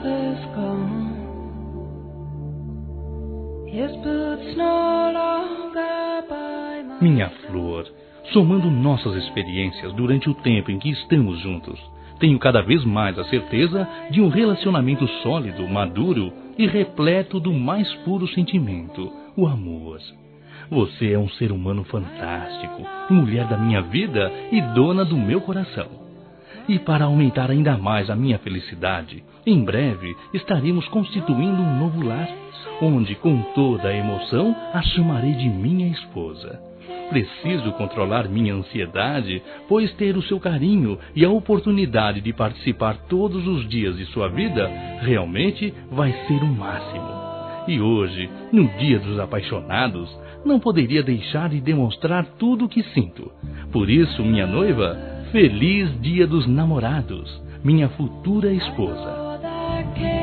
is gone. His boots no longer by my Minha flor, somando nossas experiências durante o tempo em que estamos juntos, tenho cada vez mais a certeza de um relacionamento sólido, maduro e repleto do mais puro sentimento, o amor. Você é um ser humano fantástico, mulher da minha vida e dona do meu coração. E para aumentar ainda mais a minha felicidade, em breve estaremos constituindo um novo lar, onde com toda a emoção a chamarei de minha esposa. Preciso controlar minha ansiedade, pois ter o seu carinho e a oportunidade de participar todos os dias de sua vida realmente vai ser o máximo. E hoje, no Dia dos Apaixonados, não poderia deixar de demonstrar tudo o que sinto. Por isso, minha noiva, feliz Dia dos Namorados, minha futura esposa. that